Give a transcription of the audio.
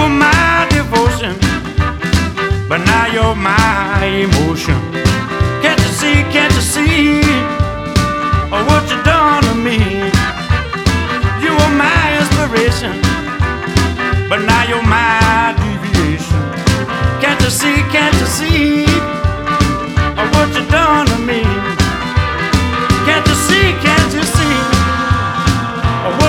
were my devotion, but now you're my emotion. Can't you see what you done to me? You were my inspiration, but now you're my deviation. Can't you see, can't you see